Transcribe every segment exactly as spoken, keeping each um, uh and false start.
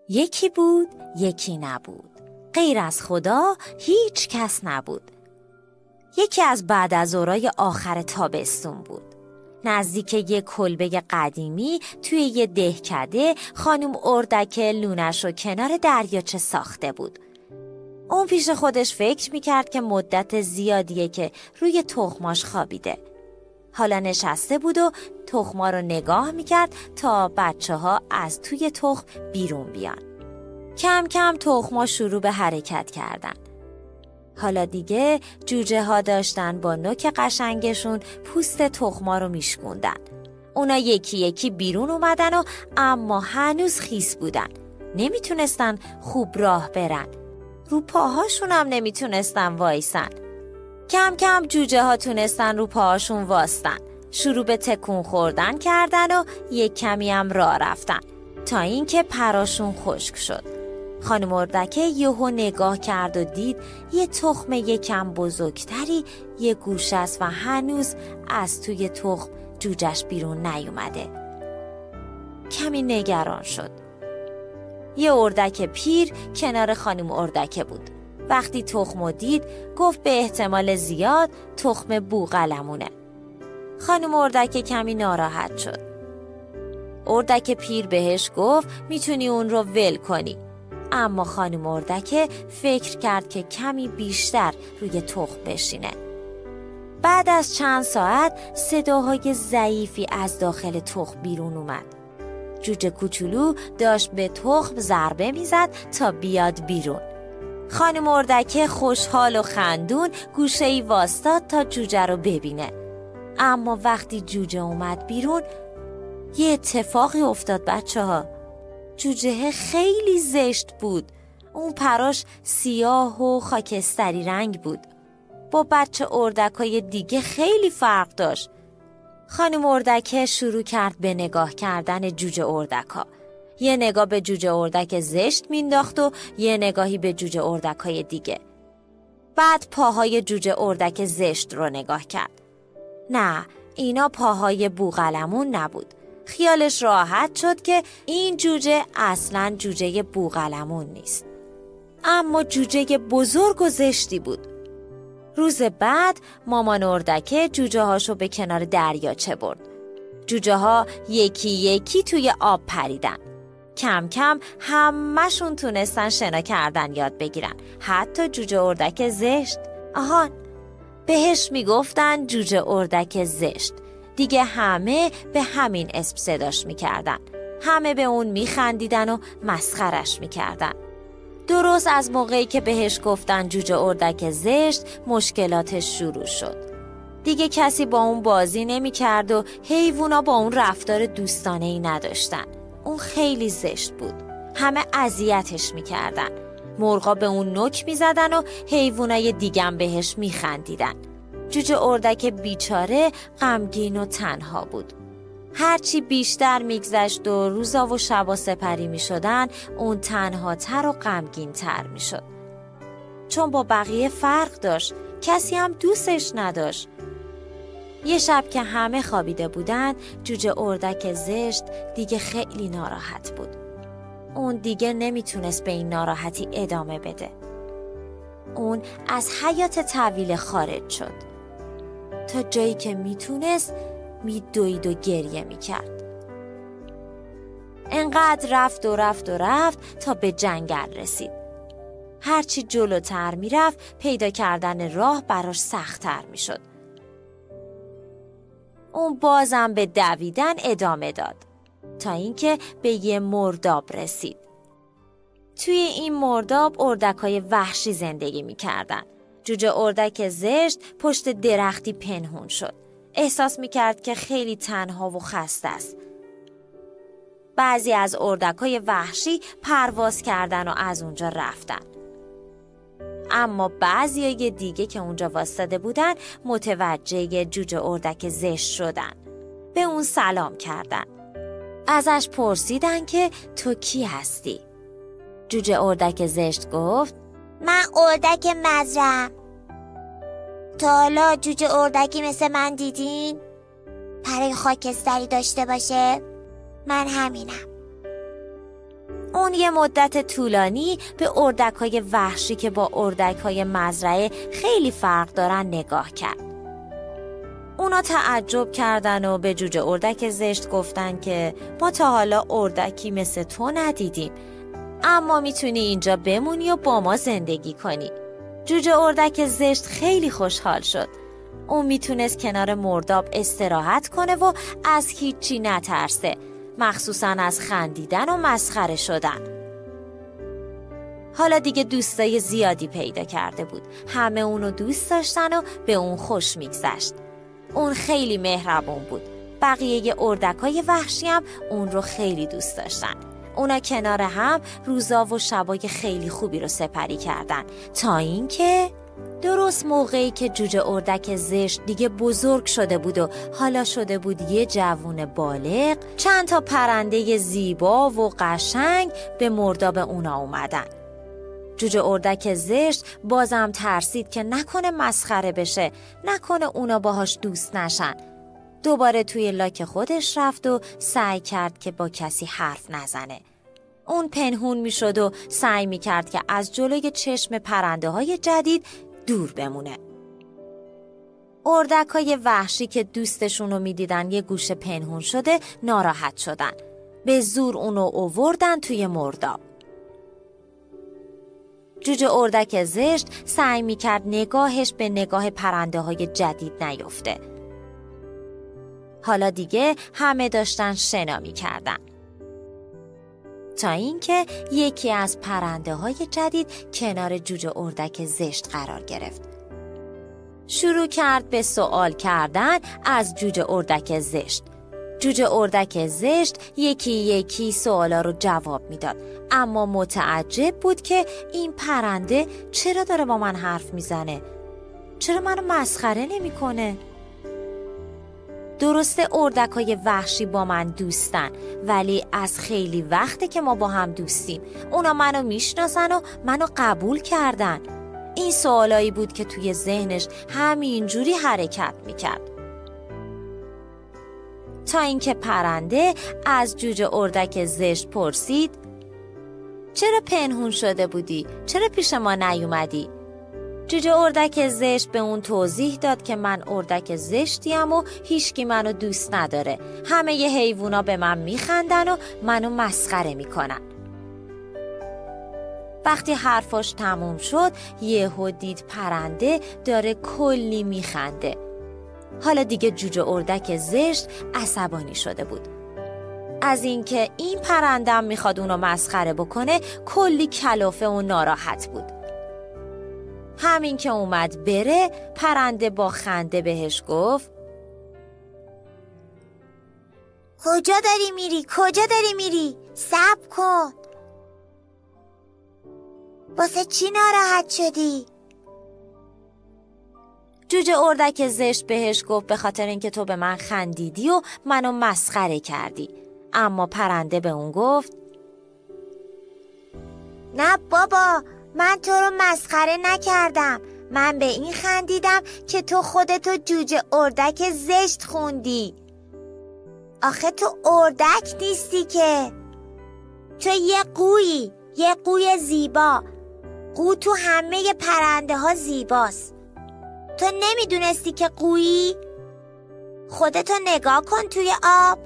یکی بود یکی نبود، غیر از خدا هیچ کس نبود. یکی از بعد از ظهرای آخر تابستون بود. نزدیک یک کلبه قدیمی توی یه دهکده خانم اردک لونش رو کنار دریاچه ساخته بود. اون پیش خودش فکر میکرد که مدت زیادیه که روی تخماش خوابیده. حالا نشسته بود و تخما رو نگاه میکرد تا بچه ها از توی تخم بیرون بیان. کم کم تخما شروع به حرکت کردن. حالا دیگه جوجه ها داشتن با نوک قشنگشون پوست تخما رو میشکوندن. اونا یکی یکی بیرون اومدن و اما هنوز خیس بودن. نمیتونستن خوب راه برن. رو پاهاشون هم نمیتونستن وایسن. کم کم جوجه ها تونستن رو پاهاشون واستن. شروع به تکون خوردن کردن و یک کمی هم راه رفتن تا اینکه پراشون خشک شد. خانم اردک یهو نگاه کرد و دید یه تخم یکم بزرگتری یه گوشه است و هنوز از توی تخم جوجهش بیرون نیومده. کمی نگران شد. یه اردک پیر کنار خانم اردک بود. وقتی تخمو دید گفت به احتمال زیاد تخم بوقلمونه. خانم اردک کمی ناراحت شد. اردک پیر بهش گفت میتونی اون رو ول کنی. اما خانم اردک فکر کرد که کمی بیشتر روی تخم بشینه. بعد از چند ساعت صداهای ضعیفی از داخل تخم بیرون اومد. جوجه کوچولو داشت به تخم ضربه میزد تا بیاد بیرون. خانم اردک خوشحال و خندون گوشه‌ای واسطاد تا جوجه رو ببینه. اما وقتی جوجه اومد بیرون یه اتفاقی افتاد بچه ها. جوجه خیلی زشت بود. اون پراش سیاه و خاکستری رنگ بود. با بچه اردکای دیگه خیلی فرق داشت. خانم اردک شروع کرد به نگاه کردن جوجه اردکا. یه نگاه به جوجه اردک زشت مینداخت و یه نگاهی به جوجه اردکای دیگه. بعد پاهای جوجه اردک زشت رو نگاه کرد. نه، اینا پاهای بوقلمون نبود. خیالش راحت شد که این جوجه اصلاً جوجه بوقلمون نیست. اما جوجه بزرگ و زشتی بود. روز بعد مامان اردک جوجه هاشو به کنار دریاچه برد. جوجه ها یکی یکی توی آب پریدن. کم کم همه‌شون تونستن شنا کردن یاد بگیرن. حتی جوجه اردک زشت. آهان، بهش میگفتن جوجه اردک زشت. دیگه همه به همین اسم صداش میکردن. همه به اون میخندیدن و مسخرش میکردن. درست از موقعی که بهش گفتن جوجه اردک زشت مشکلاتش شروع شد. دیگه کسی با اون بازی نمیکرد و حیوونا با اون رفتار دوستانه‌ای نداشتن. اون خیلی زشت بود. همه اذیتش میکردن. مرغا به اون نوک میزدن و حیوانای دیگم بهش میخندیدن. جوجه اردک بیچاره غمگین و تنها بود. هرچی بیشتر میگذشت و روزا و شبا سپری میشدن اون تنها تر و غمگین تر میشد. چون با بقیه فرق داشت. کسی هم دوستش نداشت. یه شب که همه خوابیده بودن جوجه اردک زشت دیگه خیلی ناراحت بود. اون دیگه نمیتونست به این ناراحتی ادامه بده. اون از حیات طویله خارج شد. تا جایی که میتونست میدوید و گریه میکرد. انقدر رفت و رفت و رفت تا به جنگل رسید. هرچی جلوتر میرفت پیدا کردن راه براش سخت‌تر میشد. اون بازم به دویدن ادامه داد تا اینکه به یه مرداب رسید. توی این مرداب اردکای وحشی زندگی میکردن. جوجه اردک زشت پشت درختی پنهون شد. احساس میکرد که خیلی تنها و خسته است. بعضی از اردکای وحشی پرواز کردن و از اونجا رفتن. اما بعضی دیگه که اونجا واسطه بودن متوجه جوجه اردک زشت شدن. به اون سلام کردن. ازش پرسیدن که تو کی هستی؟ جوجه اردک زشت گفت من اردک مزرعه‌ام. تا حالا جوجه اردکی مثل من دیدین؟ پرای خاکستری داشته باشه؟ من همینم. اون یه مدت طولانی به اردک‌های وحشی که با اردک‌های مزرعه خیلی فرق دارن نگاه کرد. اونا تعجب کردن و به جوجه اردک زشت گفتن که ما تا حالا اردکی مثل تو ندیدیم، اما میتونی اینجا بمونی و با ما زندگی کنی. جوجه اردک زشت خیلی خوشحال شد. اون میتونست کنار مرداب استراحت کنه و از هیچی نترسه، مخصوصاً از خندیدن و مسخره شدن. حالا دیگه دوستای زیادی پیدا کرده بود. همه اونو دوست داشتن و به اون خوش میگذشت. اون خیلی مهربون بود. بقیه اردکای وحشی هم اون رو خیلی دوست داشتن. اونا کنار هم روزا و شبای خیلی خوبی رو سپری کردن تا اینکه درست موقعی که جوجه اردک زشت دیگه بزرگ شده بود و حالا شده بود یه جوون بالغ، چند تا پرنده زیبا و قشنگ به مرداب اونا اومدن. جوجه اردک زشت بازم ترسید که نکنه مسخره بشه، نکنه اونا باهاش دوست نشن. دوباره توی لاک خودش رفت و سعی کرد که با کسی حرف نزنه. اون پنهون می شد و سعی می کرد که از جلوی چشم پرنده های جدید دور بمونه. اردک های وحشی که دوستشون رو می دیدن یه گوشه پنهون شده ناراحت شدن. به زور اونو آوردن توی مرداب. جوجه اردک زشت سعی می کرد نگاهش به نگاه پرنده های جدید نیفته. حالا دیگه همه داشتن شنا می کردن. تا اینکه یکی از پرنده های جدید کنار جوجه اردک زشت قرار گرفت. شروع کرد به سوال کردن از جوجه اردک زشت. جوجه اردک زشت یکی یکی سوالا رو جواب میداد، اما متعجب بود که این پرنده چرا داره با من حرف میزنه؟ چرا منو مسخره نمیکنه؟ درسته اردکای وحشی با من دوستن، ولی از خیلی وقته که ما با هم دوستیم. اونا منو میشناسن و منو قبول کردن. این سوالایی بود که توی ذهنش همینجوری حرکت میکرد. تا اینکه پرنده از جوجه اردک زشت پرسید چرا پنهون شده بودی؟ چرا پیش ما نیومدی؟ جوجه اردک زشت به اون توضیح داد که من اردک زشتیم و هیچکی منو دوست نداره. همه ی حیوونا به من میخندن و منو مسخره میکنن. وقتی حرفاش تموم شد یهو دید پرنده داره کلی میخنده. حالا دیگه جوجه اردک زشت عصبانی شده بود. از اینکه این پرندم میخواد اونو مسخره بکنه کلی کلافه و ناراحت بود. همین که اومد بره پرنده با خنده بهش گفت کجا داری میری؟ کجا داری میری؟ صبر کن. واسه چی ناراحت شدی؟ جوجه اردک زشت بهش گفت به خاطر اینکه تو به من خندیدی و منو مسخره کردی. اما پرنده به اون گفت نه بابا، من تو رو مسخره نکردم. من به این خندیدم که تو خودتو جوجه اردک زشت خوندی. آخه تو اردک نیستی که، تو یه قویی، یه قوی زیبا. قو تو همه پرنده ها زیباست. تو نمیدونستی که قویی؟ خودتو نگاه کن توی آب.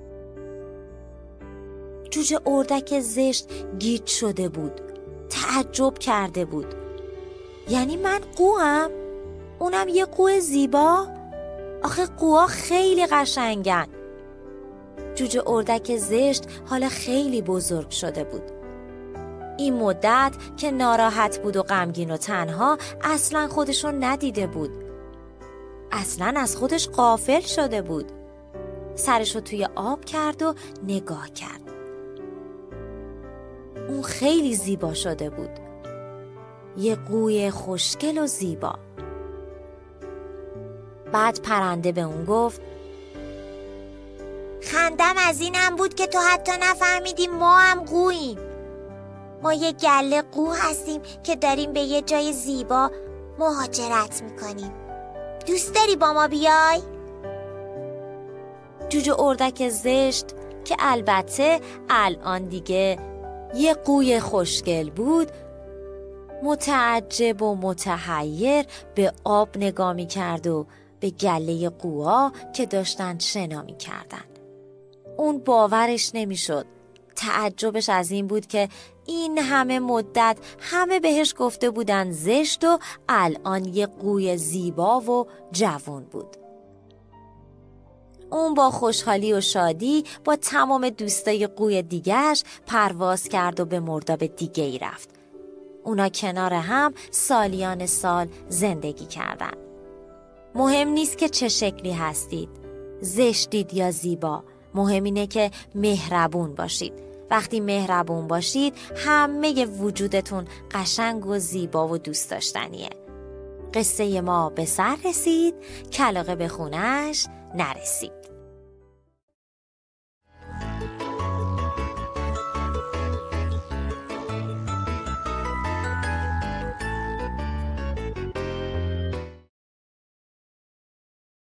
جوجه اردک زشت گیج شده بود. تعجب کرده بود. یعنی من قوام؟ اونم یه قو زیبا؟ آخه قوها خیلی قشنگن. جوجه اردک زشت حالا خیلی بزرگ شده بود. این مدت که ناراحت بود و غمگین و تنها اصلا خودشو ندیده بود. اصلا از خودش غافل شده بود. سرشو توی آب کرد و نگاه کرد. اون خیلی زیبا شده بود. یه قوی خوشگل و زیبا. بعد پرنده به اون گفت خندم از اینم بود که تو حتی نفهمیدی ما هم قوییم. ما یه گله قو هستیم که داریم به یه جای زیبا مهاجرت میکنیم. دوست داری با ما بیای؟ جوجه اردک زشت که البته الان دیگه یه قوی خوشگل بود، متعجب و متحیر به آب نگاه می کرد و به گله قوها که داشتن شنا می کردن. اون باورش نمی شد. تعجبش از این بود که این همه مدت همه بهش گفته بودن زشت و الان یه قوی زیبا و جوان بود. اون با خوشحالی و شادی با تمام دوستای قوی دیگرش پرواز کرد و به مرداب دیگه ای رفت. اونا کنار هم سالیان سال زندگی کردن. مهم نیست که چه شکلی هستید، زشتید یا زیبا، مهم اینه که مهربون باشید. وقتی مهربون باشید همه وجودتون قشنگ و زیبا و دوست داشتنیه. قصه ما به سر رسید، کلاغه به خونش نرسید.